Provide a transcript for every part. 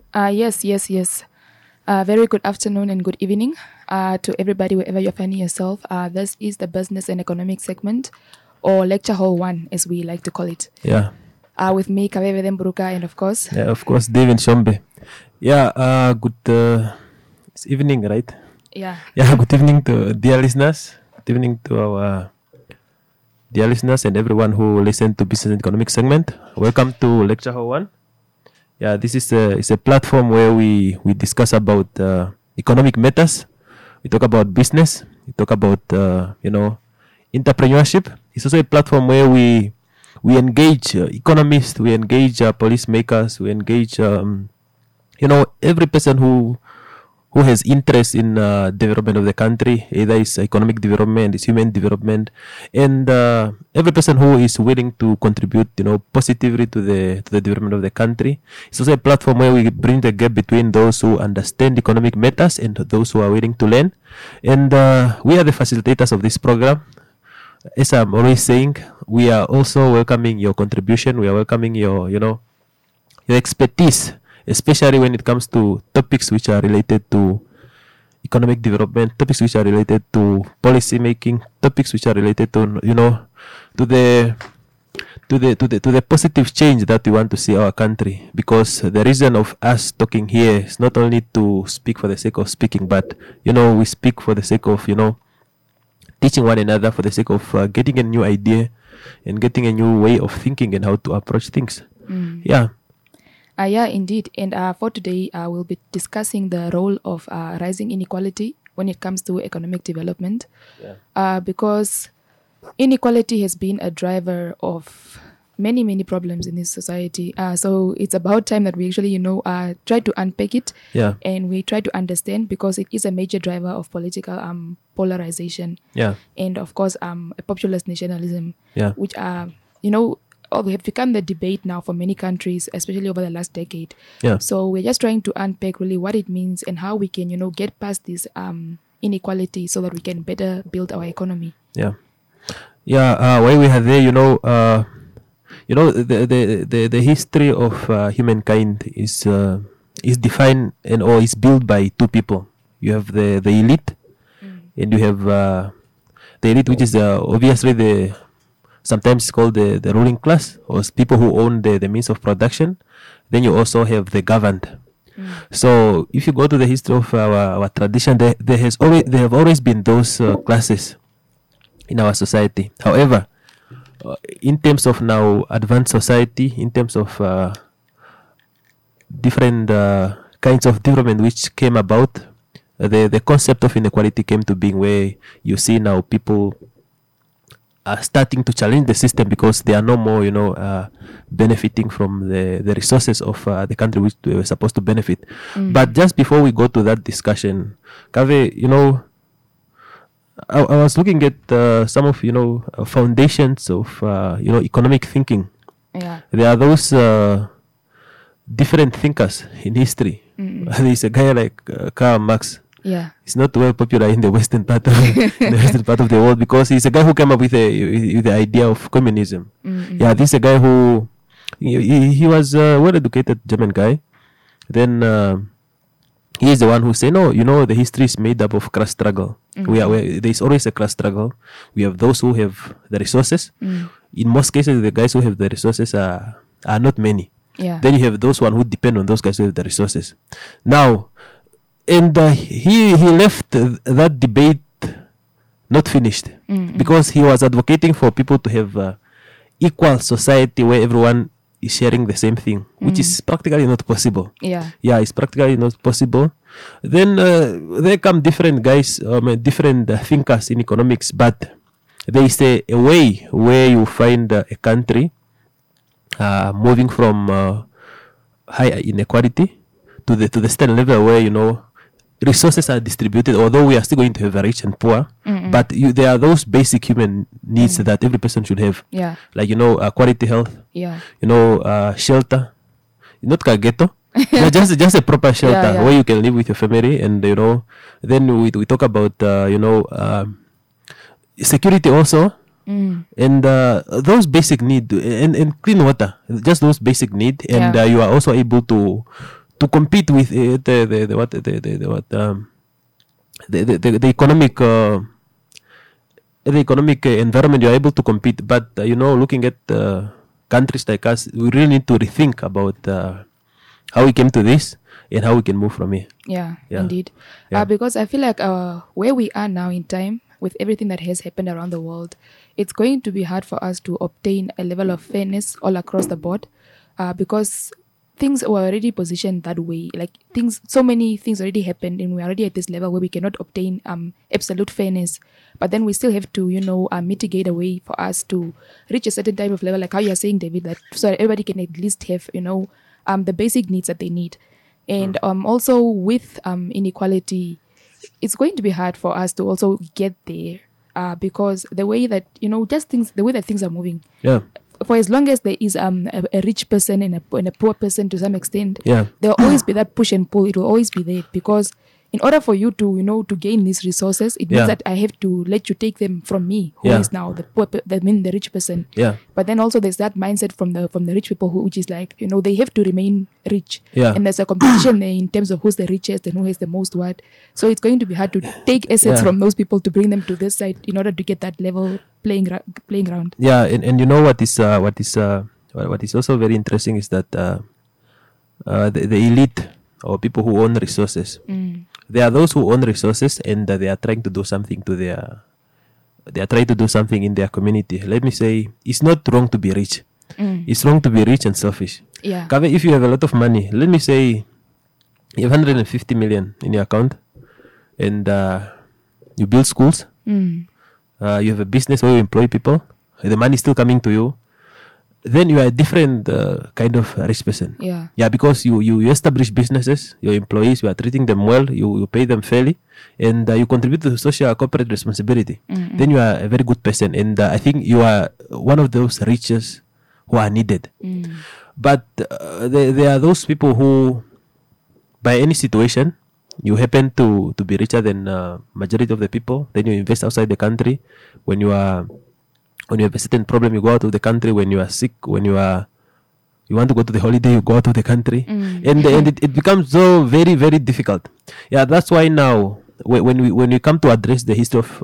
Yes. Very good afternoon and good evening to everybody wherever you're finding yourself. This is the business and economic segment, or lecture hall 1, as we like to call it. Yeah. With me, Kaveve Mburuka, and of course, David Shombe. Good it's evening, right? Yeah, good evening to dear listeners. Good evening to our dear listeners and everyone who listen to business and economic segment. Welcome to lecture hall 1. This is a platform where we discuss about economic matters. We talk about business. We talk about entrepreneurship. It's also a platform where we engage economists, we engage policymakers, we engage every person who has interest in development of the country, either it's economic development, it's human development, and every person who is willing to contribute, positively to the development of the country. It's also a platform where we bring the gap between those who understand economic matters and those who are willing to learn. And we are the facilitators of this program. As I'm always saying, we are also welcoming your contribution. We are welcoming your expertise, especially when it comes to topics which are related to economic development, topics which are related to policy making, topics which are related to to the positive change that we want to see our country. Because the reason of us talking here is not only to speak for the sake of speaking, but we speak for the sake of teaching one another, for the sake of getting a new idea and getting a new way of thinking and how to approach things. Yeah, indeed. And for today, we'll be discussing the role of rising inequality when it comes to economic development. Because inequality has been a driver of many problems in this society. So it's about time that we actually, try to unpack it. And we try to understand, because it is a major driver of political polarization. And of course, a populist nationalism, which are, we have become the debate now for many countries, especially over the last decade. So we're just trying to unpack really what it means and how we can, get past this inequality so that we can better build our economy. While we have there, the history of humankind is defined or is built by two people. You have the elite, and you have the elite, which is obviously sometimes called the ruling class, or people who own the means of production. Then you also have the governed. So if you go to the history of our tradition, there have always been those classes in our society. However, in terms of now advanced society, in terms of different kinds of development which came about, the concept of inequality came to being, where you see now people are starting to challenge the system because they are no more, benefiting from the resources of the country which they were supposed to benefit. But just before we go to that discussion, Kave, I was looking at some of foundations of economic thinking. There are those different thinkers in history. There's a guy like Karl Marx. He's not well popular in the western part of the world, because he's a guy who came up with the idea of communism. This is a guy who he was a well-educated German guy. Then he is the one who say, no, the history is made up of class struggle. There's always a class struggle. We have those who have the resources. In most cases, the guys who have the resources are not many. Then you have those one who depend on those guys who have the resources. Now, and he left that debate not finished, because he was advocating for people to have equal society where everyone is sharing the same thing, which is practically not possible. It's practically not possible. Then there come different guys, different thinkers in economics, but there is a way where you find a country moving from high inequality to the certain level where resources are distributed, although we are still going to have rich and poor, but there are those basic human needs that every person should have. Like, quality health, shelter, not ghetto, just a proper shelter where you can live with your family. And, then we talk about, security also. And those basic need and clean water, just those basic need. And you are also able to to compete with the economic environment. You're able to compete, but looking at countries like us, we really need to rethink about how we came to this and how we can move from here. Yeah. Indeed. Because I feel like where we are now in time, with everything that has happened around the world, it's going to be hard for us to obtain a level of fairness all across the board, because things were already positioned that way. Like so many things already happened, and we're already at this level where we cannot obtain absolute fairness. But then we still have to, mitigate a way for us to reach a certain type of level, like how you're saying, David, that so everybody can at least have, the basic needs that they need. And also with inequality, it's going to be hard for us to also get there, because the way that, the way that things are moving. Yeah. For as long as there is a rich person and a poor person to some extent, there will always be that push and pull. It will always be there, because in order for you to, to gain these resources, it means that I have to let you take them from me, who is now the poor, the rich person. Yeah. But then also there's that mindset from the rich people which is like, they have to remain rich. Yeah. And there's a competition there in terms of who's the richest and who has the most what. So it's going to be hard to take assets from those people to bring them to this side in order to get that level playing ground. Yeah, and what is also very interesting is that the elite, or people who own resources. There are those who own resources and they are trying to do something they are trying to do something in their community. Let me say, it's not wrong to be rich. It's wrong to be rich and selfish. Yeah. If you have a lot of money, let me say you have 150 million in your account, and you build schools, you have a business where you employ people, the money is still coming to you, then you are a different kind of rich person. Yeah, because you establish businesses, your employees, you are treating them well, you pay them fairly, and you contribute to social corporate responsibility. Then you are a very good person, and I think you are one of those riches who are needed. But there are those people who, by any situation, you happen to be richer than majority of the people, then you invest outside the country. When you have a certain problem, you go out of the country. When you are sick, when you want to go to the holiday, you go out of the country, and it becomes so very, very difficult. Yeah, that's why now when we come to address the history of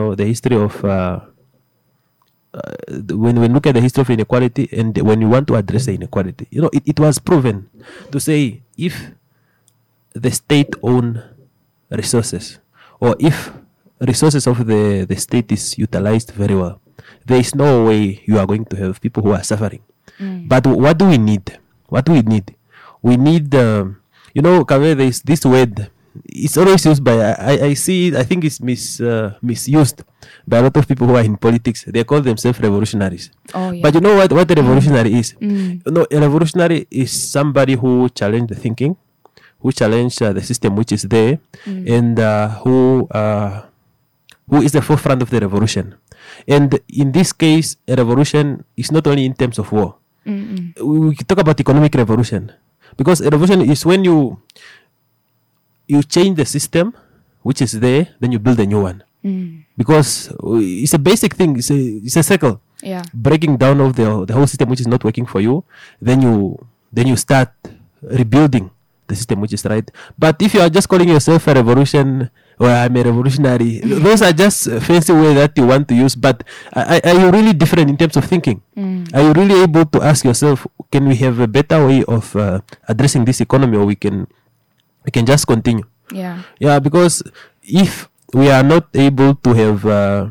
when we look at the history of inequality, and when you want to address the inequality, it was proven to say, if the state own resources, or if resources of the state is utilized very well, there is no way you are going to have people who are suffering. But what do we need? We need, Kaveh, there is this word. It's always used by, I see it, I think it's misused by a lot of people who are in politics. They call themselves revolutionaries. Oh, yeah. But you know what a revolutionary is? No, a revolutionary is somebody who challenged the thinking, who challenged the system which is there, and who is the forefront of the revolution. And in this case, a revolution is not only in terms of war. We talk about economic revolution, because a revolution is when you change the system which is there, then you build a new one. Because it's a basic thing. It's a cycle. Yeah. Breaking down of the whole system which is not working for you, then you start rebuilding the system which is right. But if you are just calling yourself a revolution, or I'm a revolutionary, those are just fancy ways that you want to use. But are you really different in terms of thinking? Are you really able to ask yourself, can we have a better way of addressing this economy, or we can just continue? Yeah, because if we are not able to have,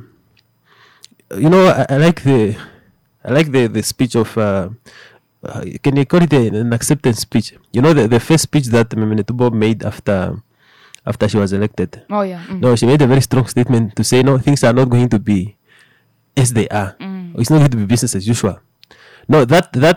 I like the speech of. Can you call it an acceptance speech? The first speech that Meme Netumbo made after she was elected. Oh yeah. No, she made a very strong statement to say, no, things are not going to be as they are. It's not going to be business as usual. No,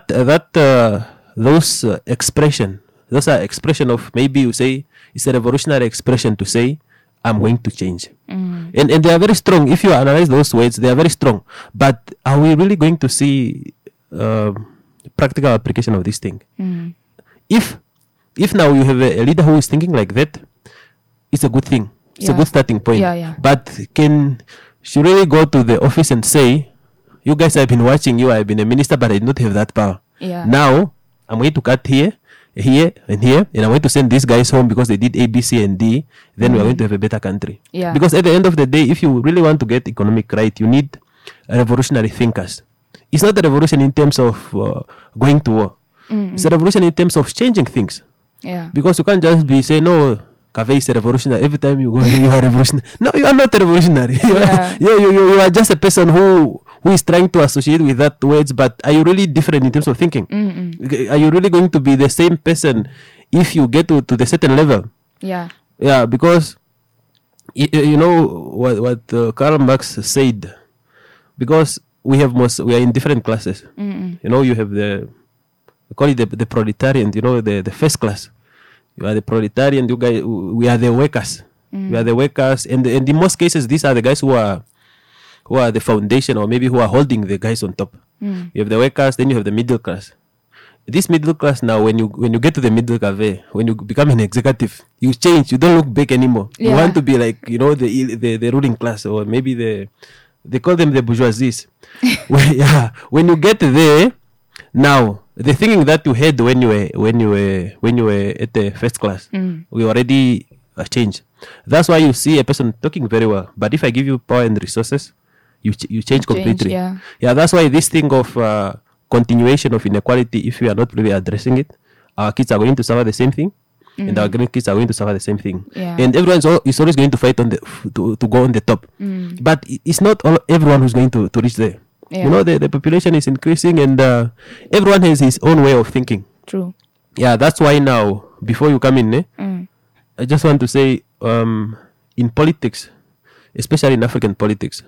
those are expression of, maybe you say it's a revolutionary expression to say, I'm going to change. And they are very strong. If you analyze those words, they are very strong. But are we really going to see practical application of this thing? If now you have a leader who is thinking like that, it's a good thing. It's a good starting point. But can she really go to the office and say, you guys, I've been watching you, I've been a minister, but I do not have that power. Now I'm going to cut here, here, and I'm going to send these guys home because they did A, B, C, and D, then we're going to have a better country. Yeah. Because at the end of the day, if you really want to get economic right, you need revolutionary thinkers. It's not a revolution in terms of going to war. It's a revolution in terms of changing things. Yeah. Because you can't just be saying, no, Café is a revolutionary. Every time you go, you are revolutionary. No, you are not a revolutionary. You are just a person who is trying to associate with that words, but are you really different in terms of thinking? Are you really going to be the same person if you get to the certain level? Yeah. Yeah, because you know what Karl Marx said, because we are in different classes. You know, you have we call it the proletarian, you know, the first class. You are the proletarian, you guys, we are the workers. We are the workers, and in most cases, these are the guys who are the foundation, or maybe who are holding the guys on top. You have the workers, then you have the middle class. This middle class now, when you get to the middle class, when you become an executive, you change. You don't look big anymore. You want to be like, you know, the ruling class, or maybe they call them the bourgeoisies. When you get there, now the thinking that you had when you were at the first class, we already changed. That's why you see a person talking very well, but if I give you power and resources, you change completely. That's why this thing of continuation of inequality, if we are not really addressing it, our kids are going to suffer the same thing, and our grandkids are going to suffer the same thing. And everyone is always going to fight to go on the top. But it's not everyone who's going to reach there. You know, the population is increasing, and everyone has his own way of thinking. True. Yeah, that's why now, before you come in, I just want to say, in politics, especially in African politics,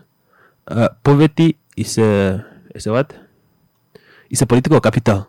poverty is a what? It's a political capital.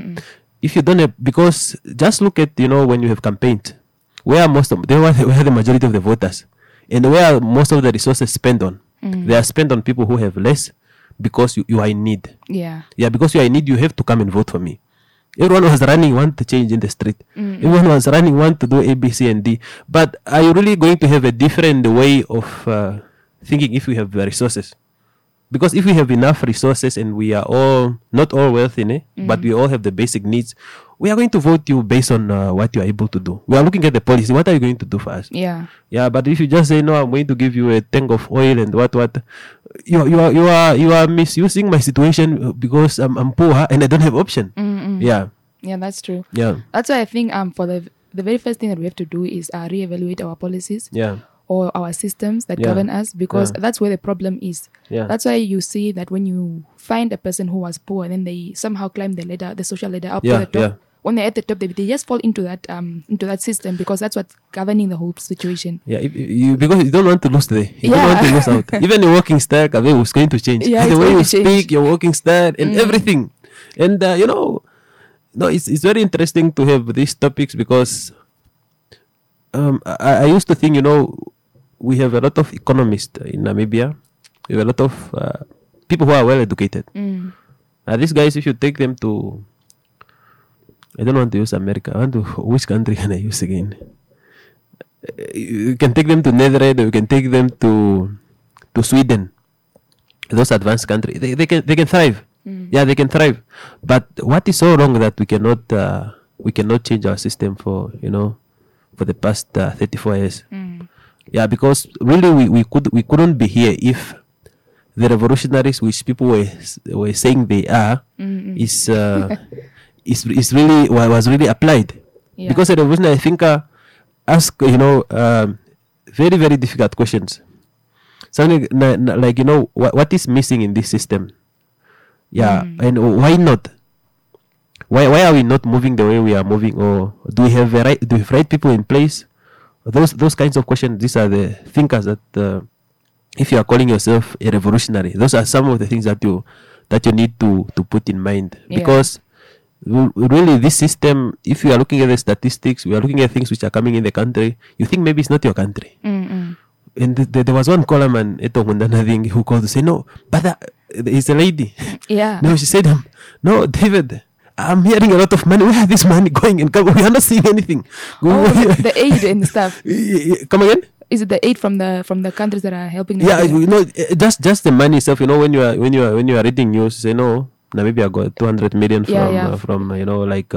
If you don't have, because just look at, you know, when you have campaigns, where the majority of the voters, and where most of the resources spent on, they are spent on people who have less, because you are in need. Because you are in need, you have to come and vote for me. Everyone was running, want to change in the street. Everyone was running, want to do A, B, C, and D. But are you really going to have a different way of thinking if we have the resources? Because if we have enough resources and we are not all wealthy, but we all have the basic needs, we are going to vote you based on what you are able to do. We are looking at the policy. What are you going to do for us? But if you just say, no, I'm going to give you a tank of oil and what, you are misusing my situation because I'm poor and I don't have option. Yeah, that's true. That's why I think for the very first thing that we have to do is reevaluate our policies. Or our systems that govern us, because that's where the problem is. That's why you see that when you find a person who was poor, then they somehow climb the social ladder up to the top. When they're at the top, they just fall into that system, because that's what's governing the whole situation. Because you don't want to lose there. You don't want to lose out. Even your walking style, was going to change. The way you speak, your walking style, and everything. And it's very interesting to have these topics, because I used to think, you know, we have a lot of economists in Namibia. We have a lot of people who are well educated. These guys, if you take them to, I don't want to use America. Which country can I use again? You can take them to Netherlands, or you can take them to Sweden. Those advanced countries, they can thrive. They can thrive. But what is so wrong that we cannot change our system for the past 34 years? Because really we couldn't be here if the revolutionaries, which people were saying they are, is really was really applied. Because a revolutionary thinker ask very, very difficult questions. Something like what is missing in this system? And why not? Why are we not moving the way we are moving? Or do we have right people in place? Those kinds of questions. These are the thinkers that, if you are calling yourself a revolutionary, those are some of the things that you need to put in mind. Because really, this system, if you are looking at the statistics, we are looking at things which are coming in the country, you think maybe it's not your country. And there was one column who called to say, no, but it's a lady. No, she said, no, David, I'm hearing a lot of money. Where is this money going? And we are not seeing anything. The aid and stuff. Come again? Is it the aid from the countries that are helping? Just the money itself. When you are reading news, you say no, Namibia got 200 million from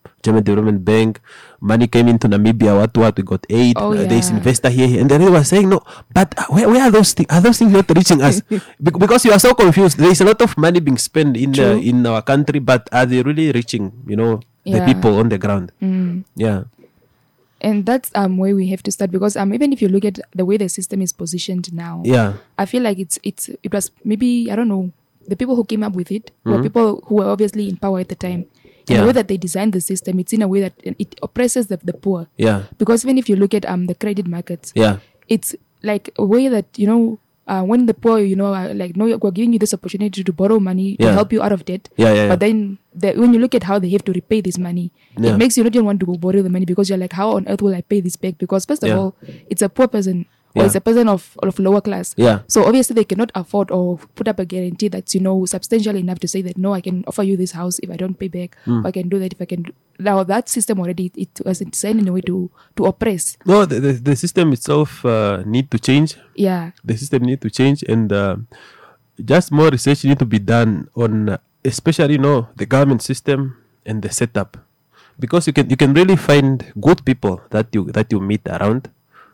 German Development Bank. Money came into Namibia. What? We got aid. There's investor here. And then they were saying, no, but where are those things? Are those things not reaching us? Because you are so confused. There is a lot of money being spent in our country, but are they really reaching, the people on the ground? Yeah. And that's where we have to start, because even if you look at the way the system is positioned now, I feel like it was maybe, I don't know, the people who came up with it were people who were obviously in power at the time. And the way that they designed the system, it's in a way that it oppresses the poor. Yeah. Because even if you look at the credit markets, it's like a way that, when the poor, are like, no, we're giving you this opportunity to borrow money to help you out of debt. But then when you look at how they have to repay this money, it makes you not even want to go borrow the money, because you're like, how on earth will I pay this back? Because first of all, it's a poor person. Or it's a person of lower class. So obviously they cannot afford or put up a guarantee that's, substantial enough to say that, no, I can offer you this house if I don't pay back. Or I can do that if I can. Now that system already, it was designed in a way to oppress. No, the system itself need to change. Yeah. The system need to change, and just more research need to be done on, especially, the government system and the setup. Because you can really find good people that you meet around.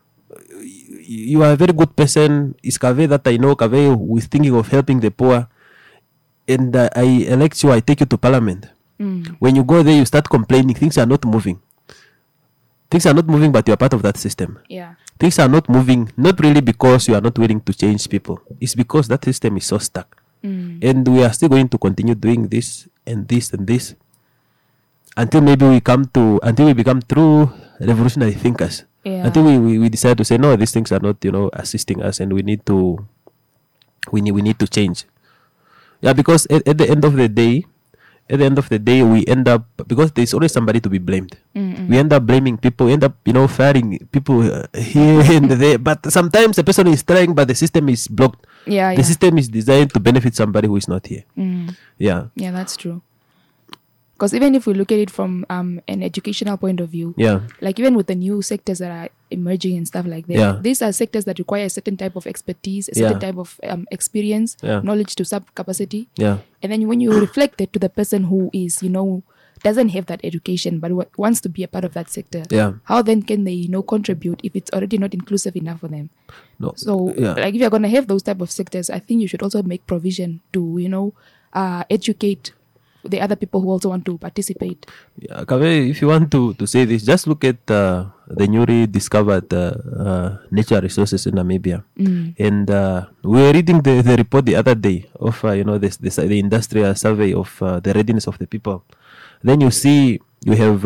You are a very good person. It's Kave that I know, Kave, who is thinking of helping the poor. And I elect you, I take you to parliament. When you go there, you start complaining. Things are not moving. Things are not moving, but you are part of that system. Yeah. Things are not moving, not really because you are not willing to change people. It's because that system is so stuck. And we are still going to continue doing this and this and this until maybe we become true revolutionary thinkers. Until we decide to say, no, these things are not, assisting us, and we need to change. Yeah, because at the end of the day, we end up, because there's always somebody to be blamed. We end up blaming people, we end up, firing people here and there. But sometimes the person is trying, but the system is blocked. The system is designed to benefit somebody who is not here. Yeah, that's true. Because even if we look at it from an educational point of view, like even with the new sectors that are emerging and stuff like that, these are sectors that require a certain type of expertise, a certain type of experience, knowledge to sub-capacity. And then when you reflect it to the person who is, doesn't have that education but wants to be a part of that sector, how then can they, contribute if it's already not inclusive enough for them? No. So, like if you're going to have those type of sectors, I think you should also make provision to, educate the other people who also want to participate. Yeah, Kave, if you want to say this, just look at the newly discovered natural resources in Namibia. And we were reading the report the other day of the industrial survey of the readiness of the people. Then you see you have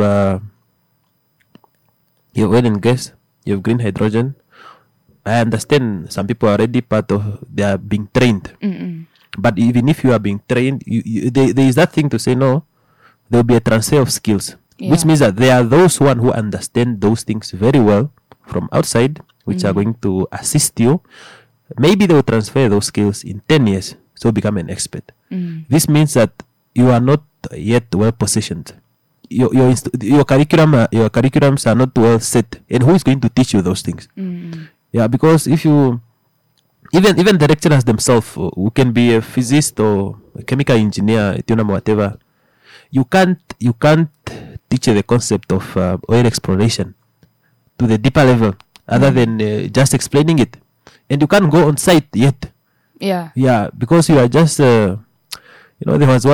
oil and gas, you have green hydrogen. I understand some people are already they are being trained. But even if you are being trained, there is that thing to say, no, there will be a transfer of skills, which means that there are those who understand those things very well from outside, which are going to assist you. Maybe they will transfer those skills in 10 years, so become an expert. This means that you are not yet well positioned. Your curriculums are not well set, and who is going to teach you those things? Yeah, because if you even the lecturers themselves, who can be a physicist or a chemical engineer, whatever, you can't teach the concept of oil exploration to the deeper level other than just explaining it, and you can't go on site yet. Yeah, because you are just there was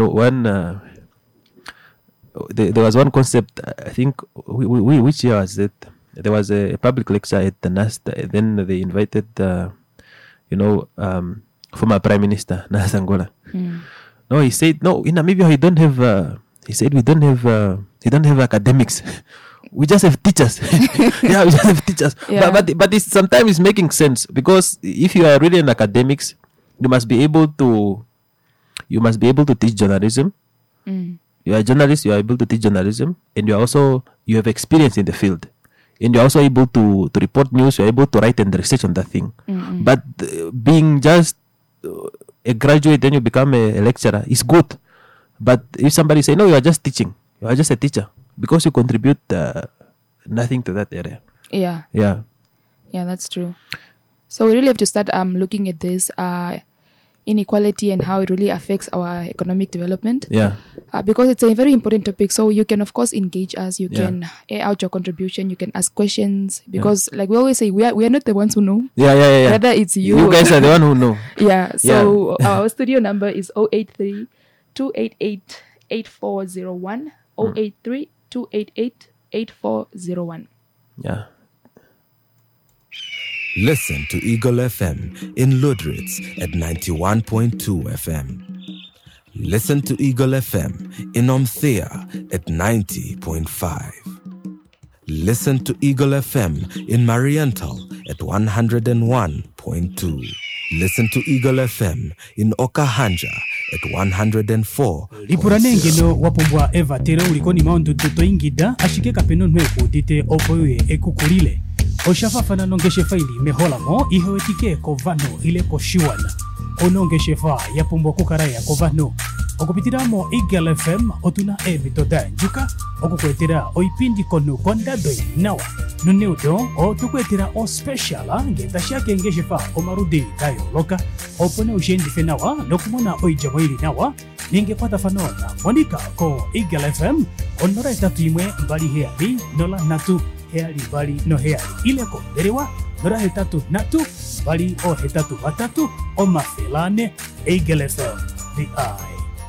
there was one concept. I think which year was it? There was a public lecture at the NAST. Then they invited former Prime Minister Nas Angola. No, he said, no, in Namibia we don't have. He said we don't have academics. We just have teachers. Yeah, we just have teachers. But sometimes it's making sense, because if you are really an academics, you must be able to teach journalism. You are a journalist. You are able to teach journalism, and you have experience in the field. And you're also able to report news, you're able to write and research on that thing. But being just a graduate, then you become a lecturer, is good. But if somebody say, no, you are just teaching, you are just a teacher, because you contribute nothing to that area. Yeah, that's true. So we really have to start looking at this. inequality and how it really affects our economic development. Yeah. Because it's a very important topic. So you can, of course, engage us. You can air out your contribution. You can ask questions. Because, like we always say, we are not the ones who know. Yeah. Rather, it's you. You guys are the one who know. Yeah. So our studio number is 083-288-8401. 083-288-8401. Yeah. Listen to Eagle FM in Ludritz at 91.2 FM. Listen to Eagle FM in Omthea at 90.5. Listen to Eagle FM in Marienthal at 101.2. Listen to Eagle FM in Okahanja at 104. Ipuranenge no wapombwa Eva tero ulikoni maundu tutoingida ashike kapeno nweku dite opoye ekukulile. Oshafafana nongeshe faili meholamo ihewetike kovano ile koshiwana. Onongeshe fa yapombwa kukaraya kovano. Okupitiramo Eagle FM otuna ebitoda njuka. Okukwetera oipindi konu kondadoi nawa. Nuneudo otukwetera o speciala ngetashake ngeshe fa omarudi dayo loka. Opone ushendi fenawa nokumona oijamoili nawa. Ninge pata fanona Monica ko Eagle FM onora etatu imwe mbali heali nola natu heali bali no heali ileko derewa nora hetatu natu bali o hetatu batatu o mafelane Eagle FM the eye.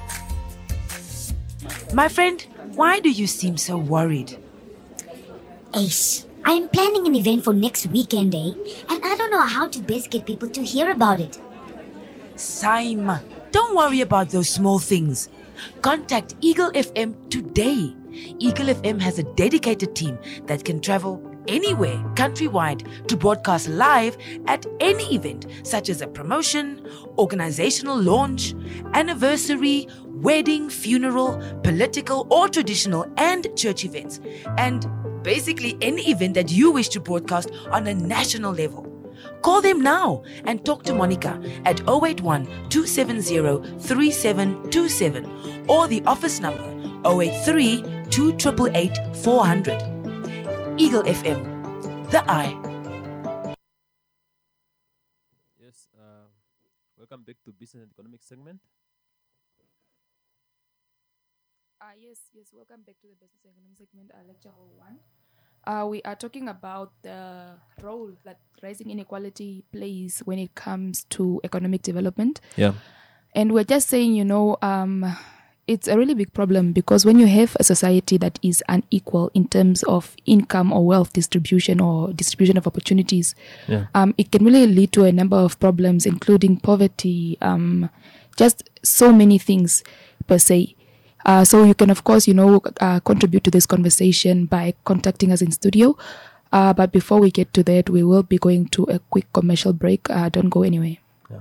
My friend, why do you seem so worried? Ace, I am planning an event for next weekend, and I don't know how to best get people to hear about it. Saima, don't worry about those small things. Contact Eagle FM today. Eagle FM has a dedicated team that can travel anywhere countrywide to broadcast live at any event, such as a promotion, organizational launch, anniversary, wedding, funeral, political or traditional and church events, and basically any event that you wish to broadcast on a national level. Call them now and talk to Monica at 081-270-3727 or the office number 083-288-400. Eagle FM, the eye. Yes, welcome back to Business and Economic segment. Yes, welcome back to the Business and Economic segment, lecture hall 1. We are talking about the role that rising inequality plays when it comes to economic development. Yeah. And we're just saying, it's a really big problem because when you have a society that is unequal in terms of income or wealth distribution or distribution of opportunities, it can really lead to a number of problems, including poverty, just so many things per se. So you can, of course, contribute to this conversation by contacting us in studio. But before we get to that, we will be going to a quick commercial break. Don't go anywhere.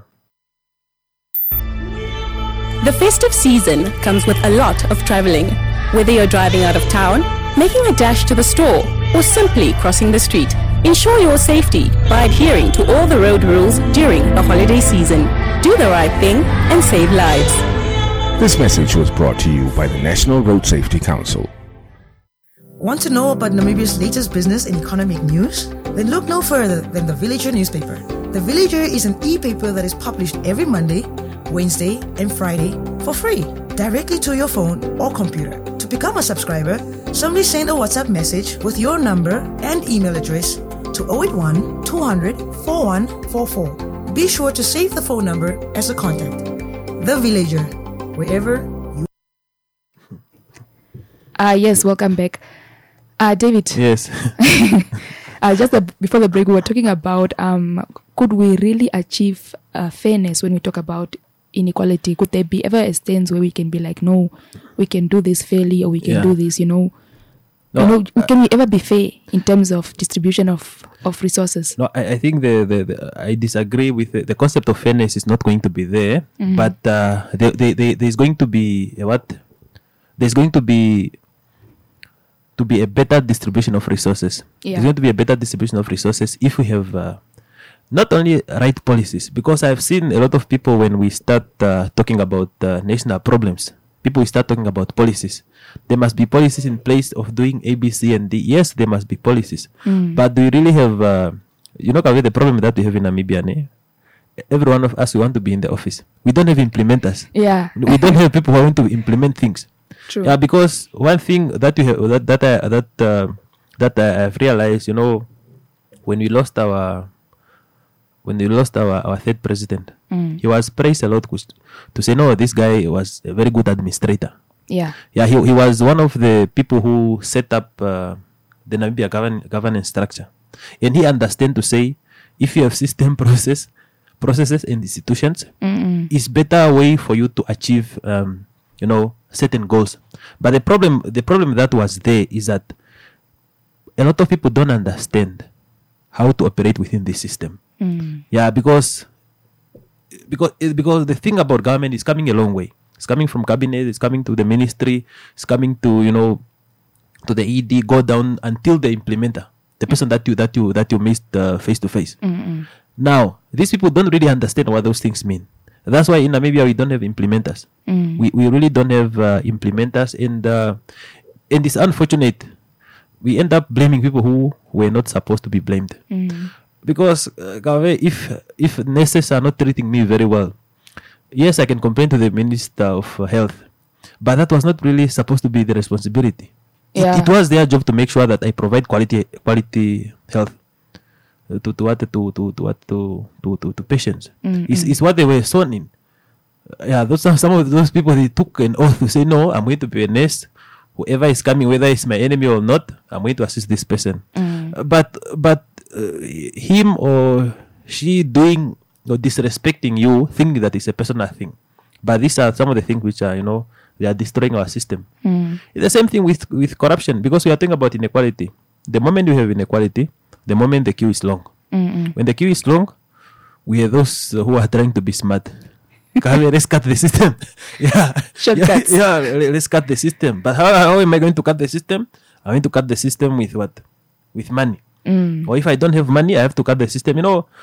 The festive season comes with a lot of traveling. Whether you're driving out of town, making a dash to the store, or simply crossing the street, ensure your safety by adhering to all the road rules during the holiday season. Do the right thing and save lives. This message was brought to you by the National Road Safety Council. Want to know about Namibia's latest business and economic news? Then look no further than The Villager newspaper. The Villager is an e-paper that is published every Monday, Wednesday, and Friday for free, directly to your phone or computer. To become a subscriber, simply send a WhatsApp message with your number and email address to 081 200 4144. Be sure to save the phone number as a contact. The Villager, wherever you... Yes, welcome back. David. Yes. Just before the break, we were talking about could we really achieve fairness when we talk about inequality? Could there be ever a stance where we can be like, no, we can do this fairly, or we can do this, No. Can we ever be fair in terms of distribution of resources? No, I think I disagree with the concept of fairness is not going to be there, but there's going to be There's going to be a better distribution of resources. Yeah. There's going to be a better distribution of resources if we have not only right policies, because I've seen a lot of people when we start talking about national problems, people start talking about policies. There must be policies in place of doing A, B, C, and D. Yes, there must be policies. But do you really have, the problem that we have in Namibia, every one of us, we want to be in the office. We don't have implementers. Yeah. We don't have people who want to implement things. True. Yeah, because one thing that we have that I've realized, when we lost our third president, he was praised a lot to say, no, this guy was a very good administrator. Yeah. Yeah, he was one of the people who set up the Namibia governance structure. And he understand to say, if you have system processes and institutions, it's better way for you to achieve, certain goals. But the problem that was there is that a lot of people don't understand how to operate within this system. Yeah, because the thing about government is coming a long way. It's coming from cabinet, it's coming to the ministry, it's coming to to the ED, go down until the implementer, the person that you missed face to face. Now, these people don't really understand what those things mean. That's why in Namibia we don't have implementers. We really don't have implementers, and it's unfortunate. We end up blaming people who were not supposed to be blamed. Because if nurses are not treating me very well, yes, I can complain to the Minister of Health, but that was not really supposed to be the responsibility. Yeah. It was their job to make sure that I provide quality health to patients. It's what they were shown in. Yeah, some of those people, they took an oath to say, no, I'm going to be a nurse. Whoever is coming, whether it's my enemy or not, I'm going to assist this person. But him or she doing or disrespecting you, thinking that it's a personal thing. But these are some of the things which are, they are destroying our system. It's the same thing with corruption, because we are talking about inequality. The moment we have inequality, the moment the queue is long. When the queue is long, we have those who are trying to be smart. Let's cut the system. Shortcuts. Let's cut the system. But how am I going to cut the system? I'm going to cut the system with what? With money. Or if I don't have money, I have to cut the system.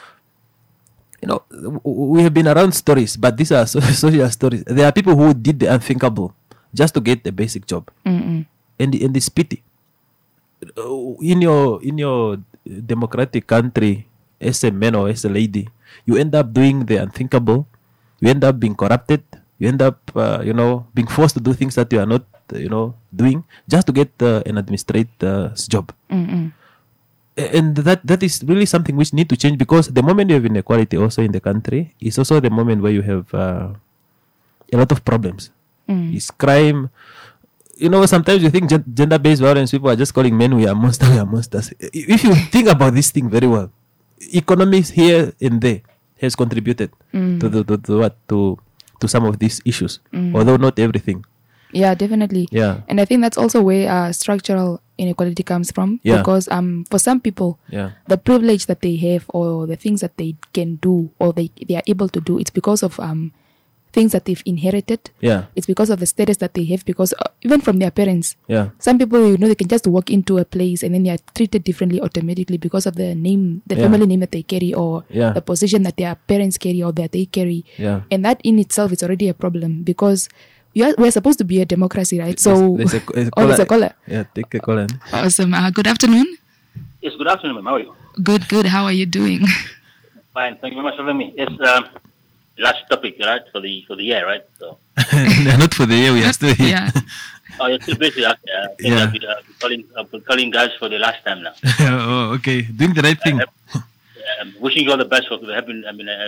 We have been around stories, but these are social stories. There are people who did the unthinkable just to get a basic job. And it's pity. In your democratic country, as a man or as a lady, you end up doing the unthinkable. You end up being corrupted. You end up, being forced to do things that you are not, doing just to get an administrator's job. And that is really something which need to change, because the moment you have inequality also in the country, is also the moment where you have a lot of problems. It's crime. Sometimes you think gender-based violence, people are just calling men, we are monsters. If you think about this thing very well, economics here and there has contributed to some of these issues, although not everything. Yeah, definitely. Yeah. And I think that's also where structural inequality comes from. Yeah. Because for some people, the privilege that they have, or the things that they can do, or they are able to do, it's because of things that they've inherited. Yeah. It's because of the status that they have, because even from their parents. Yeah. Some people, they can just walk into a place and then they are treated differently automatically because of the name, the family name that they carry, or the position that their parents carry or that they carry. Yeah. And that in itself is already a problem, because we're supposed to be a democracy, right? So there's a caller. Yeah, take a caller. Awesome. Good afternoon. Yes, good afternoon, ma'am. How are you? Good. How are you doing? Fine. Thank you very much for having me. It's last topic, right, for the year, right? So. Not for the year. We are still here. Yeah. Oh, you're still busy. Okay. I'll be calling guys for the last time now. Oh, okay. Doing the right thing. Wishing you all the best for having.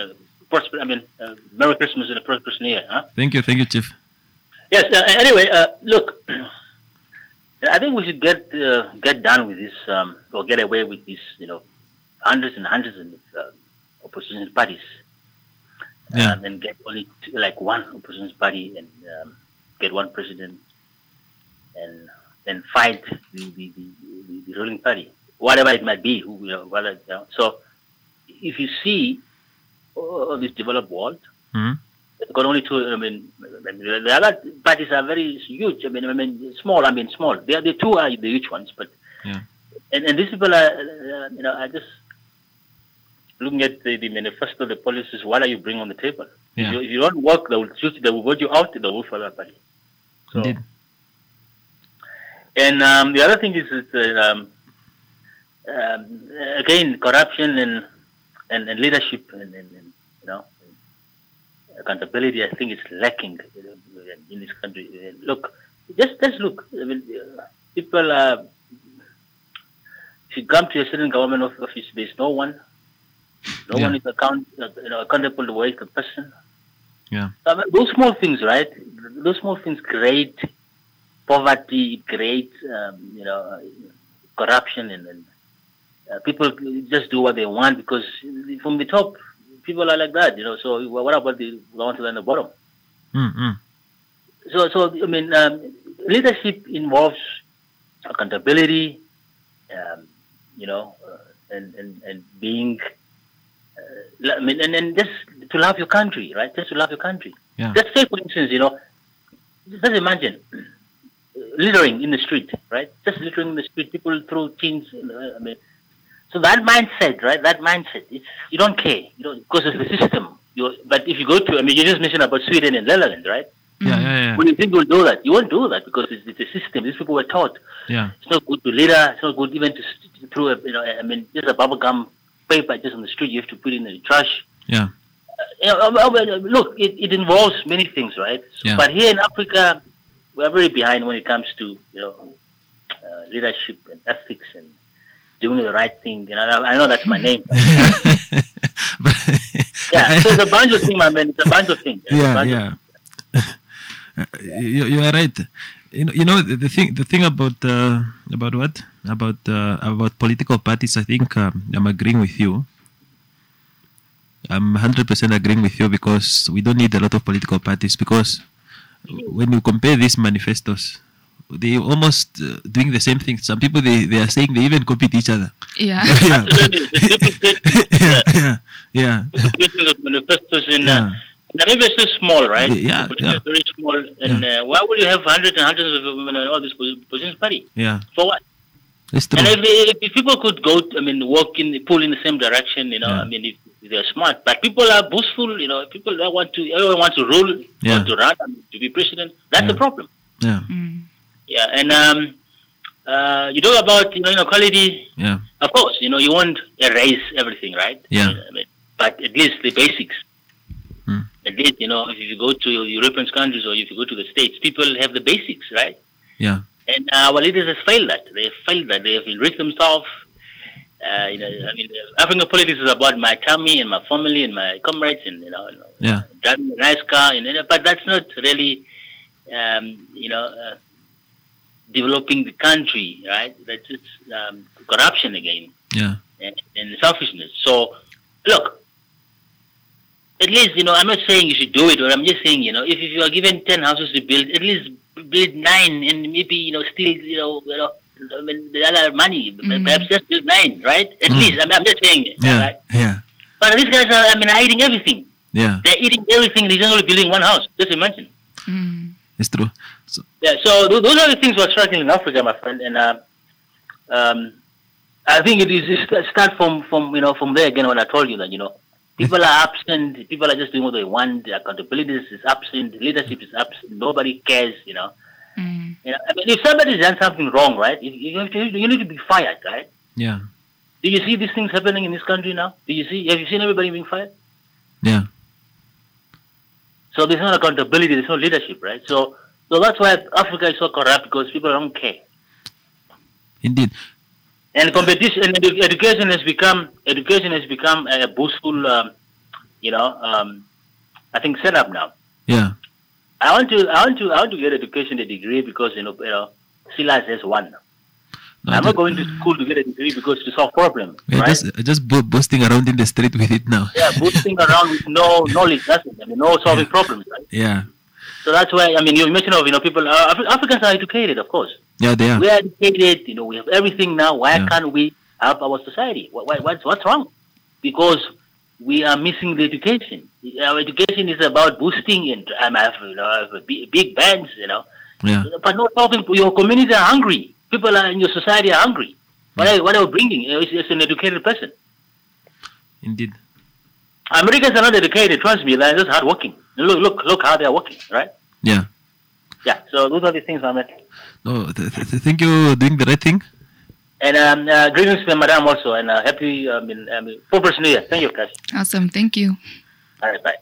Merry Christmas and a prosperous New Year. Huh? Thank you, Chief. Yes. Anyway, look, I think we should get done with this, or get away with this. Hundreds and hundreds of opposition parties, and get only one opposition party, and get one president, and then fight the ruling party, whatever it might be. So, if you see all this developed world. Got only two. The other parties are very huge. Small. Small. The two are the huge ones, but and these people are just looking at the manifesto, the policies. What are you bringing on the table? Yeah. If you don't work, they will choose. They will vote you out. They will vote for the party. So, indeed. And the other thing is again corruption and leadership and accountability, I think, is lacking in this country. Look, just look. I mean, people. If you come to a certain government office, there's no one. No one is accountable to the person. Yeah. I mean, those small things, right? Those small things create poverty, create corruption, and people just do what they want because from the top, people are like that, So what about the ones on the bottom? Mm-hmm. So I mean, leadership involves accountability, and being. I mean, and just to love your country, right? Just to love your country. Yeah. Just say, for instance, just imagine littering in the street, right? Just littering in the street, people throw things. I mean, so that mindset, right? That mindset, you don't care, because of the system. But if you go to, I mean, you just mentioned about Sweden and Netherlands, right? Yeah. When you think you'll do that, you won't do that because it's a system. These people were taught. Yeah. It's not good to litter. It's not good even to throw just a bubble gum paper just on the street. You have to put it in the trash. Yeah. Look, it involves many things, right? Yeah. But here in Africa, we are very behind when it comes to leadership and ethics and doing the right thing. I know that's my name. Yeah, so it's a bunch of things, my man. It's a bunch of things. Yeah. You are right. The thing about what about political parties. I think I'm agreeing with you. I'm 100% agreeing with you because we don't need a lot of political parties because when you compare these manifestos, they almost doing the same thing. Some people they are saying they even copied each other. Yeah. Yeah. Manifestos in Namibia is so small, right? Yeah. Very small. And why would you have hundreds and hundreds of women in all these positions party? Yeah. For what? It's true. And if people could go, pull in the same direction, I mean, if they're smart. But people are boastful, people don't want to, everyone wants to rule, want to run, to be president. That's the problem. Yeah. Yeah, and you talk about, inequality. Yeah. Of course, you won't erase everything, right? Yeah. I mean, but at least the basics. At least, if you go to European countries or if you go to the States, people have the basics, right? Yeah. And our leaders have failed that. They have failed that. They have enriched themselves. I mean, African politics is about my tummy and my family and my comrades and, driving a nice car. But that's not really, developing the country, right? That's just corruption again. Yeah. And selfishness. So, look, at least, I'm not saying you should do it, or I'm just saying, if you are given 10 houses to build, at least build 9 and maybe, still, I mean, the other money, perhaps just build 9, right? At least, I'm just saying it, right? Yeah. But these guys are eating everything. Yeah. They're eating everything. They're only building one house. Just imagine. It's true. So those are the things we're struggling in Africa, my friend. And I think it start from there again when I told you that, people are absent. People are just doing what they want. The accountability is absent. Leadership is absent. Nobody cares, I mean, if somebody's done something wrong, right, you need to be fired, right? Yeah. Do you see these things happening in this country now? Have you seen everybody being fired? Yeah. So there's no accountability. There's no leadership, right? So that's why Africa is so corrupt because people don't care. Indeed. And competition and education has become a boastful, I think setup now. Yeah. I want to get education, a degree because Silas has one. No, I'm not going to school to get a degree because to solve problems. Yeah, right? just boasting around in the street with it now. Yeah, boasting around with no knowledge, no solving problems, right? Yeah. So that's why you mentioned people. Africans are educated, of course. Yeah, they are. We are educated. We have everything now. Why can't we help our society? What's wrong? Because we are missing the education. Our education is about boosting and big bands, Yeah. But not helping. Your community are hungry. People in your society are hungry. What are we bringing? It's an educated person. Indeed. Americans are not educated. Trust me, they're just hardworking. Look how they are working, right? Yeah. Yeah. So those are the things I meant. No, thank you doing the right thing. And greetings to Madam also, and happy New Year. Thank you, guys. Awesome, thank you. All right, bye.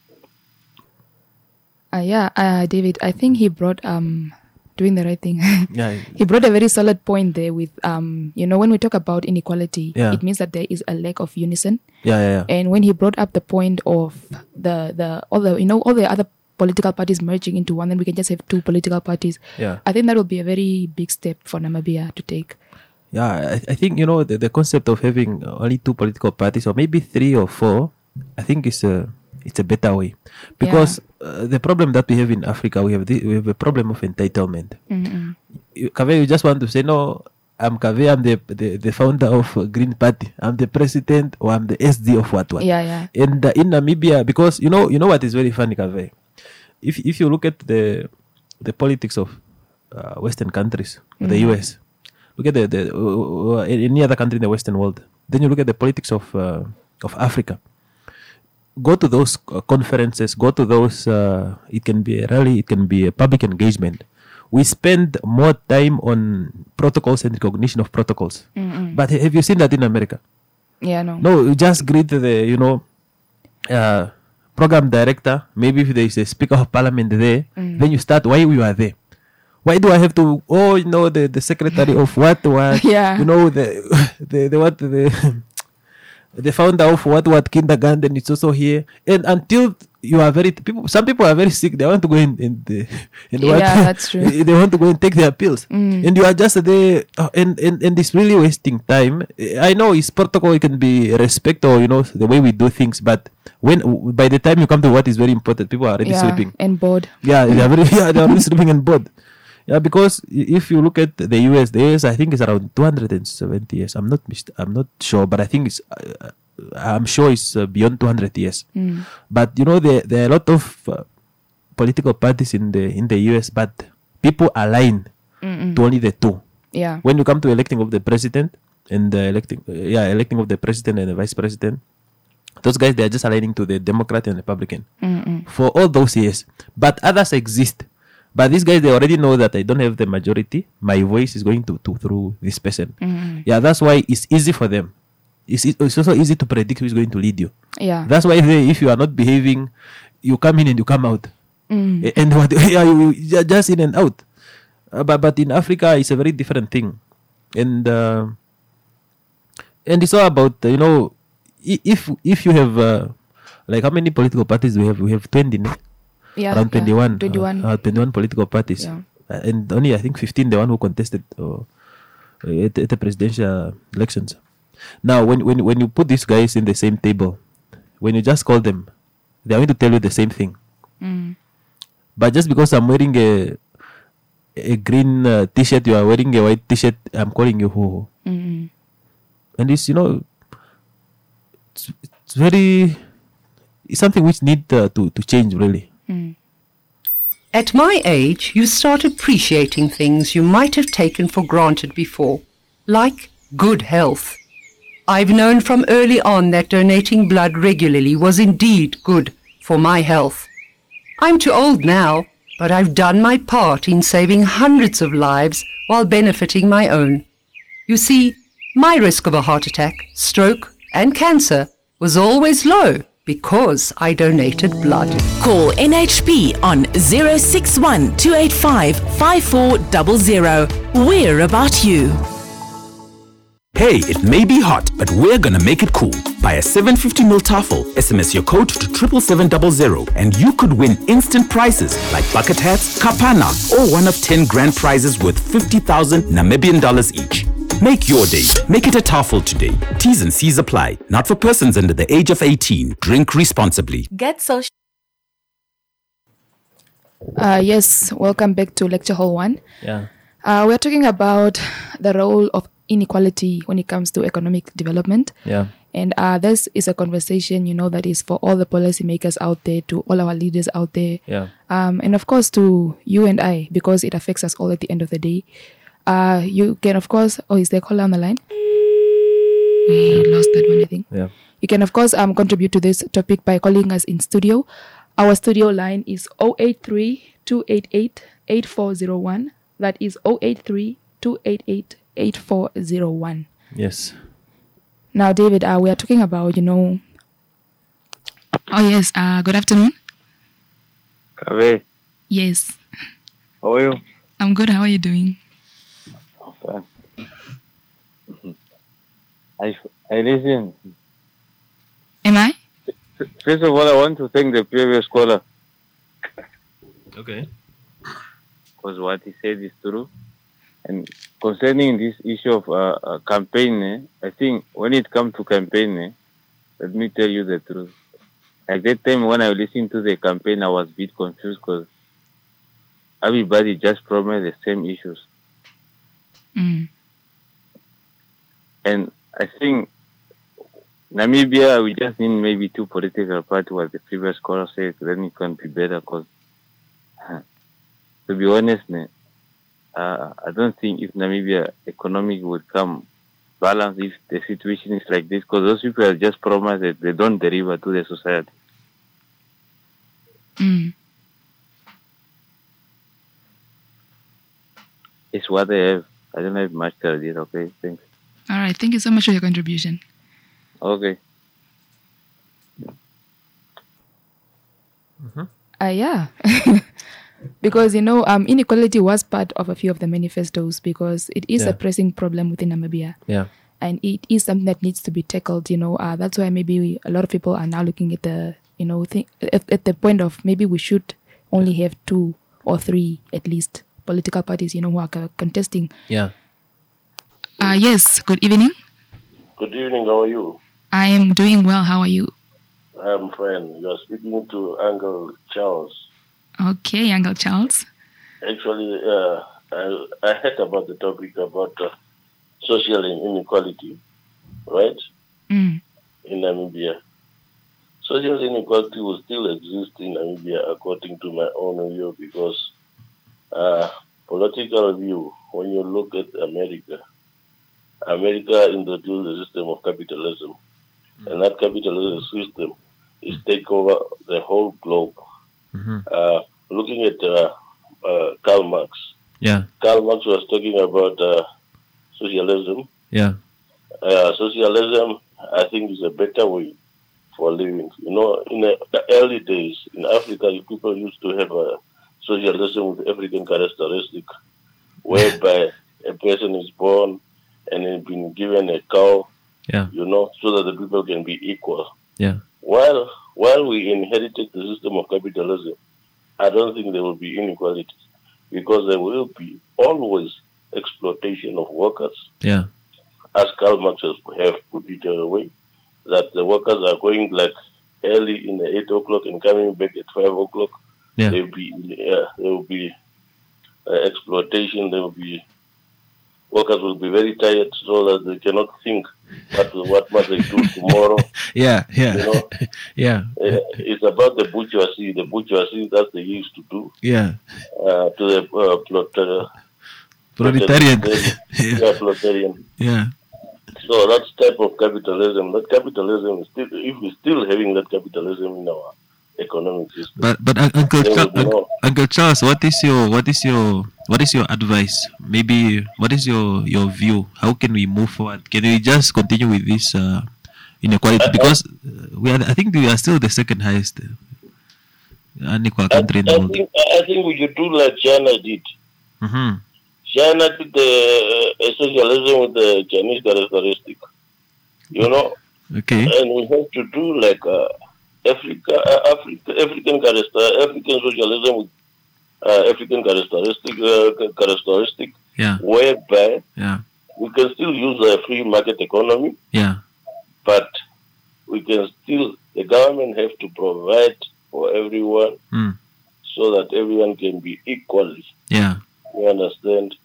David, I think he brought doing the right thing. He brought a very solid point there with when we talk about inequality, it means that there is a lack of unison. And when he brought up the point of all the other political parties merging into one, then we can just have two political parties. I think that will be a very big step for Namibia to take. I think the concept of having only two political parties, or maybe 3 or 4, I think it's a better way, because the problem that we have in Africa, we have a problem of entitlement. Kaveh, you just want to say, no, I'm Kaveh, I'm the founder of Green Party, I'm the president, or I'm the SD of what. And in Namibia, because you know what is very funny, Kaveh, if you look at the politics of Western countries, the US, look at any other country in the Western world, then you look at the politics of Africa. Go to those conferences, go to those, it can be a rally, it can be a public engagement. We spend more time on protocols and recognition of protocols. But have you seen that in America? No. No, you just greet the, program director. Maybe if there is a speaker of parliament there, then you start, why we are there? Why do I have to, the secretary of what, the founder of what kindergarten is also here, and until you are some people are very sick, they want to go in that's true. They want to go and take their pills, and you are just there, and it's really wasting time. I know it's protocol, it can be respect, or the way we do things, but by the time you come to what is very important, people are already sleeping and bored. They are already sleeping and bored. Because if you look at the US, I think it's around 270 years. I'm not sure, but I think I'm sure it's beyond 200 years. But there are a lot of political parties in the US, but people align to only the two. When you come to electing of the president and electing of the president and the vice president, those guys, they are just aligning to the Democrat and Republican for all those years. But others exist. But these guys, they already know that I don't have the majority. My voice is going to through this person. That's why it's easy for them. It's also easy to predict who is going to lead you. That's why if you are not behaving, you come in and you come out. And you're just in and out. But in Africa, it's a very different thing. And it's all about, if you have, how many political parties do we have? We have 20, no? Around 21 political parties, and only I think 15 the one who contested at the presidential elections. Now, when you put these guys in the same table, when you just call them, they are going to tell you the same thing. But just because I'm wearing a green t-shirt, you are wearing a white t-shirt, I'm calling you ho. And it's it's something which need to change really. At my age, you start appreciating things you might have taken for granted before, like good health. I've known from early on that donating blood regularly was indeed good for my health. I'm too old now, but I've done my part in saving hundreds of lives while benefiting my own. You see, my risk of a heart attack, stroke, and cancer was always low, because I donated blood. Call NHP on 061 285 5400. We're about you. Hey, it may be hot, but we're gonna make it cool. Buy a 750ml Tafel, SMS your code to 77700, and you could win instant prizes like bucket hats, kapana, or one of 10 grand prizes worth 50,000 Namibian dollars each. Make your day. Make it a Tafel today. T's and C's apply. Not for persons under the age of 18. Drink responsibly. Get social. Yes, welcome back to Lecture Hall 1. We're talking about the role of inequality when it comes to economic development. And this is a conversation, that is for all the policymakers out there, to all our leaders out there. And of course to you and I, because it affects us all at the end of the day. You can, of course... Oh, is there a caller on the line? We lost that one, I think. You can, of course, contribute to this topic by calling us in studio. Our studio line is 083-288-8401. That is 083-288-8401. Yes. Now, David, we are talking about, Oh, yes. Good afternoon. Kave. Yes. How are you? I'm good. How are you doing? Fine. I listen. Am I? First of all, I want to thank the previous caller. Okay. Because what he said is true. And concerning this issue of campaign, I think when it comes to campaign, let me tell you the truth. At that time when I listened to the campaign, I was a bit confused because everybody just promised the same issues. Mm. And I think Namibia, we just need maybe 2 political parties, what the previous caller said, then it can be better because, to be honest, I don't think if Namibia economic would come balanced if the situation is like this, because those people are just promised that they don't deliver to the society. Mm. It's what they have. I don't have much to add. Okay, thanks. All right. Thank you so much for your contribution. Okay. Yeah. Because, inequality was part of a few of the manifestos because it is a pressing problem within Namibia. Yeah. And it is something that needs to be tackled, That's why maybe a lot of people are now looking at the, at the point of maybe we should only have 2 or 3 at least political parties, who are contesting. Yeah. Yes. Good evening. Good evening. How are you? I am doing well. How are you? I'm fine. You are speaking to Uncle Charles. Okay, Uncle Charles. Actually, I heard about the topic about social inequality, right? Mm. In Namibia. Social inequality will still exist in Namibia according to my own view because political view, when you look at America introduced the system of capitalism. And that capitalism system is take over the whole globe. Mm-hmm. Looking at Karl Marx. Yeah. Karl Marx was talking about socialism. Yeah. Socialism, I think, is a better way for living. In the early days in Africa, people used to have a socialism with African characteristic, whereby a person is born and then been given a cow. Yeah. So that the people can be equal. Yeah. While we inherited the system of capitalism, I don't think there will be inequality because there will be always exploitation of workers. Yeah. As Karl Marx have put it away, that the workers are going like early in the 8 o'clock and coming back at 5 o'clock. Yeah. There will be exploitation. There will be workers will be very tired so that they cannot think what must they do tomorrow. Yeah. Yeah. It's about the bourgeoisie that they used to do. Yeah. To the proletarian. Proletarian. Yeah. So that type of capitalism is still, if we're still having that capitalism in our economic system. But Uncle Charles, what is your advice? Maybe what is your view? How can we move forward? Can we just continue with this inequality? Because I think we are still the second highest unequal country in the world. I think we should do like China did. Mm-hmm. China did the socialism with the Chinese characteristic. Okay. And we have to do like African socialism with African characteristic, yeah. Whereby we can still use a free market economy, but we can still, the government have to provide for everyone so that everyone can be equally. Yeah. You understand?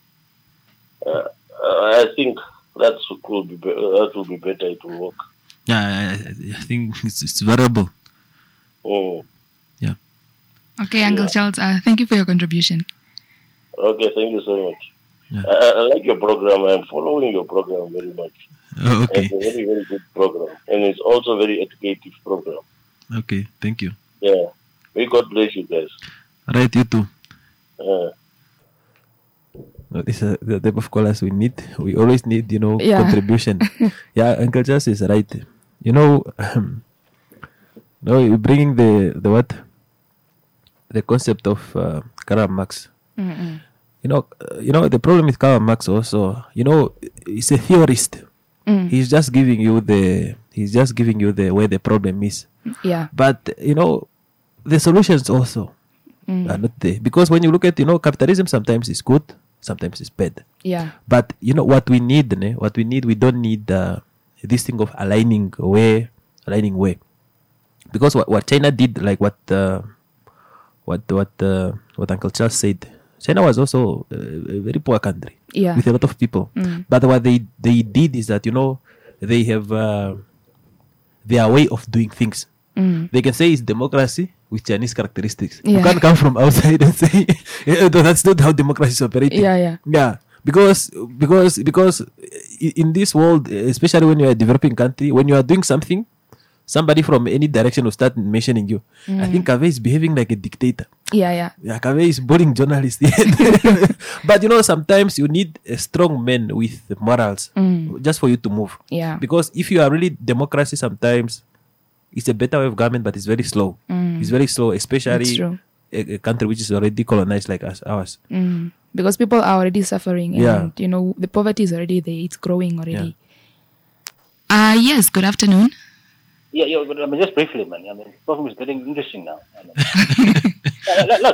I think that will be better. It will work. Yeah, I think it's variable. Oh. Yeah. Okay, Uncle Charles, thank you for your contribution. Okay, thank you so much. Yeah. I like your program. I'm following your program very much. Oh, okay. It's a very, very good program. And it's also a very educative program. Okay, thank you. Yeah. May God bless you guys. All right, you too. This is the type of callers we need. We always need, contribution. Yeah, Uncle Charles is right. No, you're bringing the what? The concept of Karl Marx. Mm-mm. You know, the problem with Karl Marx also, he's a theorist. He's just giving you the where the problem is. Yeah. But the solutions also are not there, because when you look at capitalism, sometimes it's good, sometimes it's bad. Yeah. But what we need, we don't need this thing of aligning way, because what China did, like what Uncle Charles said. China was also a very poor country with a lot of people. But what they did is that, they have their way of doing things. They can say it's democracy with Chinese characteristics. You can't come from outside and say, that's not how democracy is operating. Yeah. Because in this world, especially when you're a developing country, when you are doing something, somebody from any direction will start mentioning you. I think Kave is behaving like a dictator. Yeah, Kave is bullying journalists. But sometimes you need a strong man with morals just for you to move. Yeah. Because if you are really democracy, sometimes it's a better way of government, but it's very slow. It's very slow, especially a country which is already colonized like ours. Because people are already suffering, and the poverty is already there. It's growing already. Yes. Good afternoon. Yeah, but just briefly, man. The problem is getting interesting now. Look,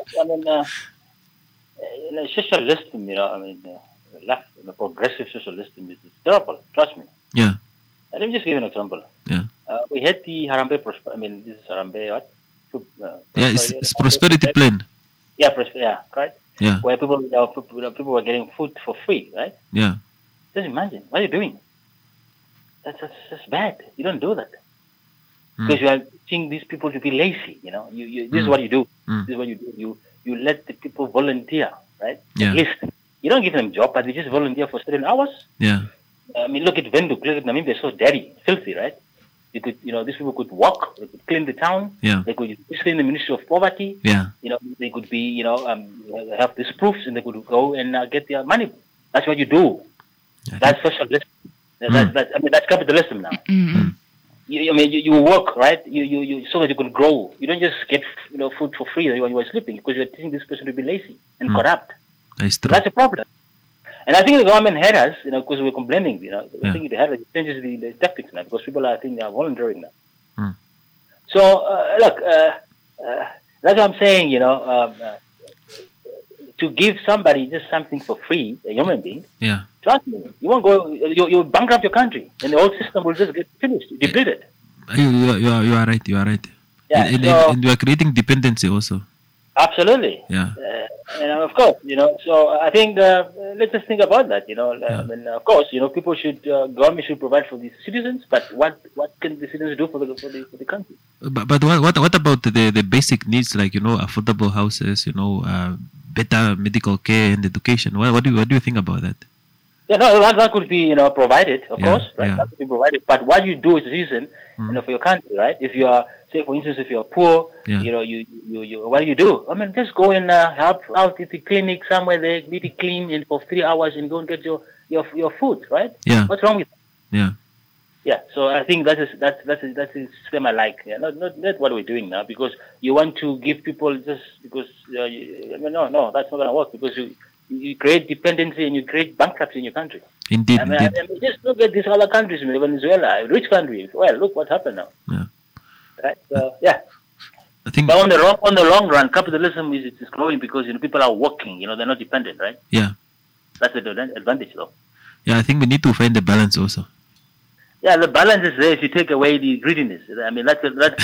in a social system, left, progressive social system is terrible. Trust me. Yeah. Let me just give you an example. Yeah. We had the Harambee this is Harambee what? It's prosperity plan. Yeah, right. Yeah. Where people were getting food for free, right? Yeah. Just imagine, what are you doing? That's bad. You don't do that. Because you are teaching these people to be lazy, this is what you do. This is what you do. You let the people volunteer, right? Yeah. At least you don't give them a job, but they just volunteer for certain hours. Yeah. Look at Windhoek, look at Namibia, they're so dirty, filthy, right? You could, these people could walk, they could clean the town, yeah. They could clean the Ministry of Poverty, yeah. They could be, have these proofs and they could go and get their money. That's what you do. That's socialism. That's capitalism now. You work, right? You so that you can grow. You don't just get food for free when you are sleeping, because you're teaching this person to be lazy and corrupt. That's a problem. And I think the government had us, because we're complaining. I think it had us. It changes the tactics now, because people are volunteering now. So look, that's what I'm saying. To give somebody just something for free, a human being. Yeah. Trust me, you won't go. You bankrupt your country, and the whole system will just get finished, depleted. You are right. You are right. Yeah, and you are creating dependency also. Absolutely. Yeah. And of course, So I think let's just think about that. Of course, people should, government should provide for the citizens. But what can the citizens do for the country? But what about the basic needs, like affordable houses, better medical care and education? What do you think about that? Yeah, no, that could be provided, of course, right? Yeah. That could be provided. But what you do as a citizen, for your country, right? If you are, say, for instance, if you are poor, you what do you do? Just go and help out at the clinic somewhere there, be it clean, and for 3 hours, and go and get your food, right? Yeah. What's wrong with that? Yeah. Yeah. So I think that's a system I like. Yeah, not what we're doing now, because you want to give people just because no, that's not gonna work, because you create dependency and you create bankruptcy in your country. Indeed. Just look at these other countries, Venezuela, a rich country. Well, look what happened now. Yeah. Right. So yeah. I think. But on the long run, capitalism is growing because people are working. They're not dependent, right? Yeah. That's the advantage, though. Yeah, I think we need to find the balance also. Yeah, the balance is there if you take away the greediness. That's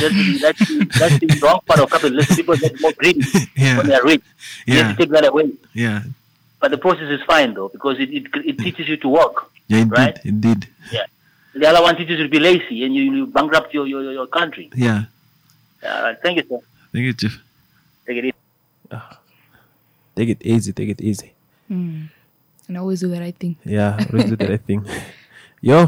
the wrong part of capitalism. People get more greedy when they are rich. You have to take that away. Yeah. But the process is fine, though, because it teaches you to work. Yeah, indeed. Right? Indeed. Yeah. The other one teaches you to be lazy, and you bankrupt your country. Yeah. Thank you, sir. Thank you, Chief. Take it easy. Take it easy. Take it easy. And always do the right thing. Yeah, always do the right thing. Yo.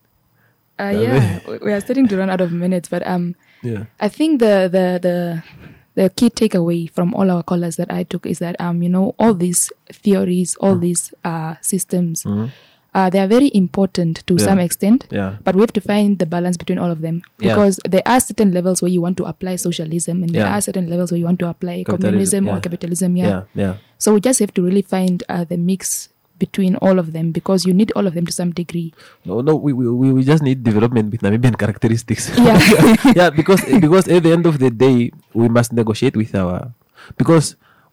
Yeah, we are starting to run out of minutes, but yeah. I think the key takeaway from all our callers that I took is that all these theories, all these systems they are very important to some extent, Yeah. but we have to find the balance between all of them, because there are certain levels where you want to apply socialism, and there are certain levels where you want to apply communism or capitalism. So we just have to really find the mix between all of them, because you need all of them to some degree. No, we just need development with Namibian characteristics. Yeah. because at the end of the day, we must negotiate with because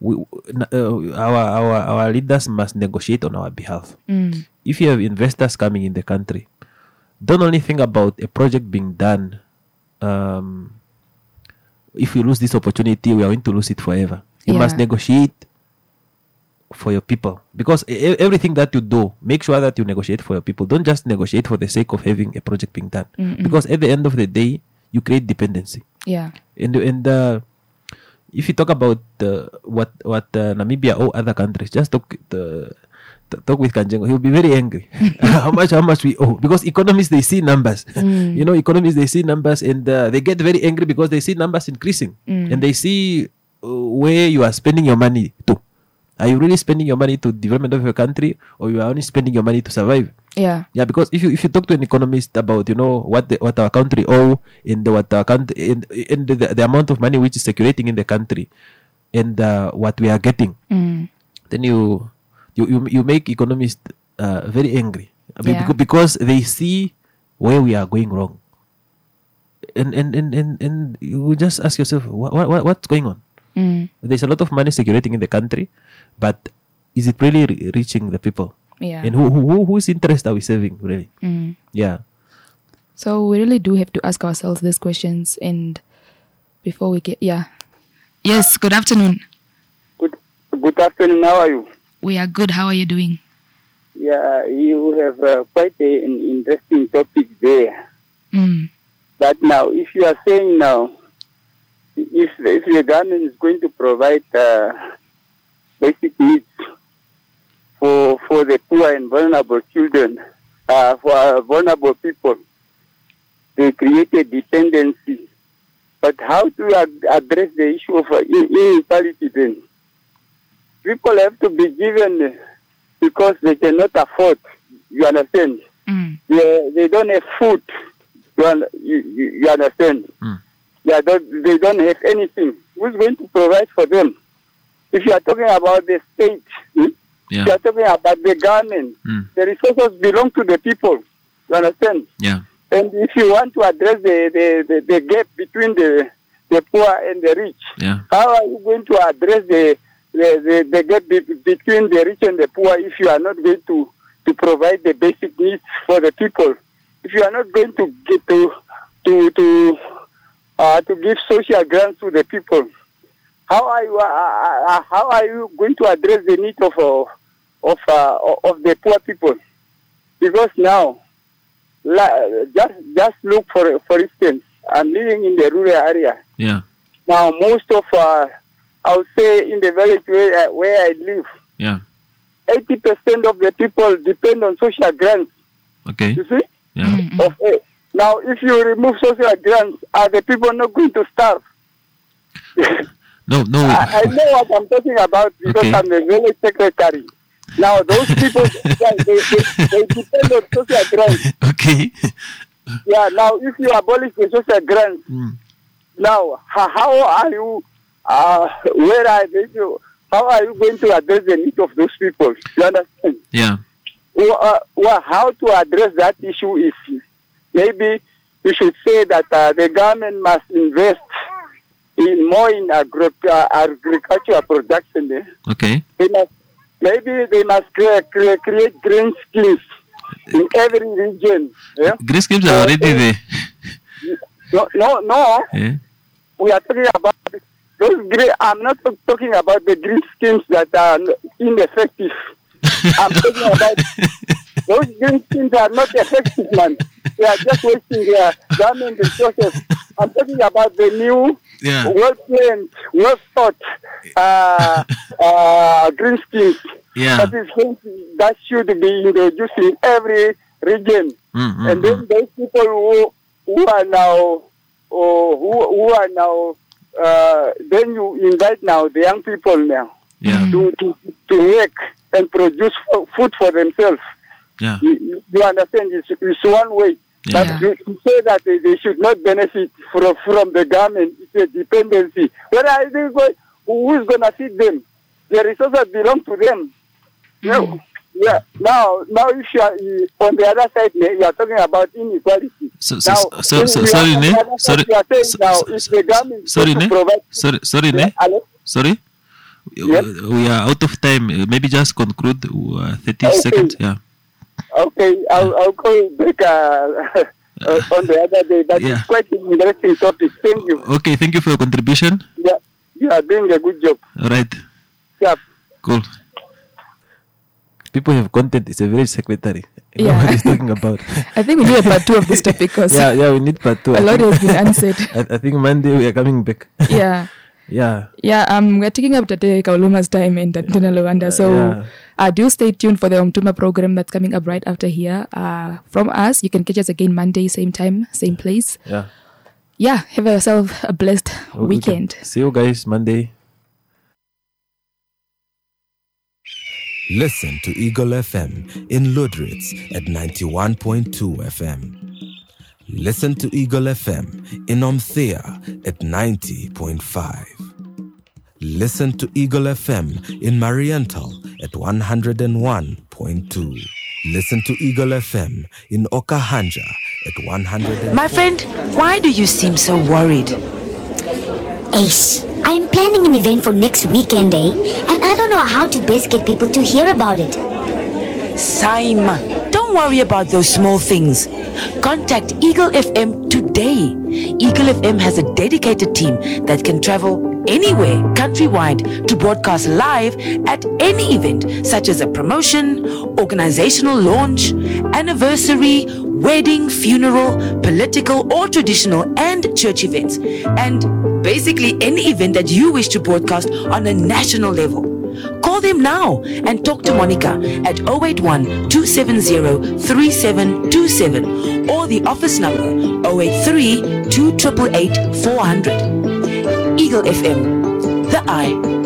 our leaders must negotiate on our behalf. If you have investors coming in the country, don't only think about a project being done. If we lose this opportunity, we are going to lose it forever. You must negotiate for your people, because everything that you do, make sure that you negotiate for your people. Don't just negotiate for the sake of having a project being done, because at the end of the day, you create dependency. And if you talk about what Namibia or other countries, just talk with Kanjengo. He'll be very angry. how much we owe, because economists, they see numbers. Economists, they see numbers, and they get very angry because they see numbers increasing, and they see where you are spending your money to. Are you really spending your money to development of your country, or you are only spending your money to survive? Because if you talk to an economist about what our country owe, and what our country and the amount of money which is circulating in the country, and what we are getting, then you make economists very angry, because they see where we are going wrong, and you just ask yourself, what's going on? There's a lot of money circulating in the country, but is it really reaching the people? And whose interest are we serving, really? So we really do have to ask ourselves these questions, and before we get yes, good afternoon. Good afternoon. How are you? We are good. How are you doing? Yeah, you have quite an interesting topic there. But now, if you are saying now, if the government is going to provide basic needs for the poor and vulnerable children, for vulnerable people, they create a dependency. But how to address the issue of inequality then? People have to be given because they cannot afford. You understand? They don't have food. You understand? They don't have anything. Who's going to provide for them? If you are talking about the state, if you are talking about the government, the resources belong to the people. You understand? And if you want to address the gap between the poor and the rich, how are you going to address the gap between the rich and the poor if you are not going to provide the basic needs for the people? If you are not going to get to give social grants to the people, how are you going to address the needs of the poor people? Because now, just look for instance, I'm living in the rural area. Now most of I would say in the village where I live, 80% of the people depend on social grants. You see? Now, if you remove social grants, are the people not going to starve? No. I know what I'm talking about because I'm the village secretary. Now, those people, they depend on social grants. Now, if you abolish the social grants, now, how are you, how are you going to address the needs of those people? You understand? How to address that issue is maybe we should say that the government must invest more in agricultural production. They must create green schemes in every region. Green schemes are already there. No. We are talking about those green. I'm not talking about the green schemes that are ineffective. I'm talking about those green schemes are not effective, man. They are just wasting their government resources. I'm talking about the new, well-planned, well-thought green schemes that should be introduced in every region. And then those people who are now, then you invite now the young people now to work and produce food for themselves. Yeah. You understand? It's one way. But to say that they should not benefit from the government, it's a dependency. But I think who is going to feed them? The resources belong to them. No. Yeah. Now, if you are on the other side, you are talking about inequality. Sorry. We are out of time. Maybe just conclude 30 seconds. Yeah. Okay, I'll call back on the other day. But it's quite an interesting topic. Thank you. Okay, thank you for your contribution. Yeah, you are doing a good job. All right. Yeah. Cool. People have content. It's a very secretary. You know what he's talking about. I think we need a part 2 of this topic. Yeah, we need part 2. A lot has been answered. I think Monday we are coming back. Yeah. Yeah. We're taking up today Kauluma's time in Tantana Luanda. So do stay tuned for the Umtuma program that's coming up right after here. From us, you can catch us again Monday, same time, same place. Yeah, have yourself a blessed weekend. See you guys Monday. Listen to Eagle FM in Ludritz at 91.2 FM. Listen to Eagle FM in Omthea at 90.5. Listen to Eagle FM in Mariental at 101.2. Listen to Eagle FM in Okahanja at 100. My friend, why do you seem so worried? Ace, I'm planning an event for next weekend, and I don't know how to best get people to hear about it. Saima, don't worry about those small things. Contact Eagle FM today. Eagle FM has a dedicated team that can travel anywhere countrywide to broadcast live at any event, such as a promotion, organizational launch, anniversary, wedding, funeral, political or traditional and church events, and basically any event that you wish to broadcast on a national level. Call them now and talk to Monica at 081 270 3727 or the office number 083 2888 400. Eagle FM, the eye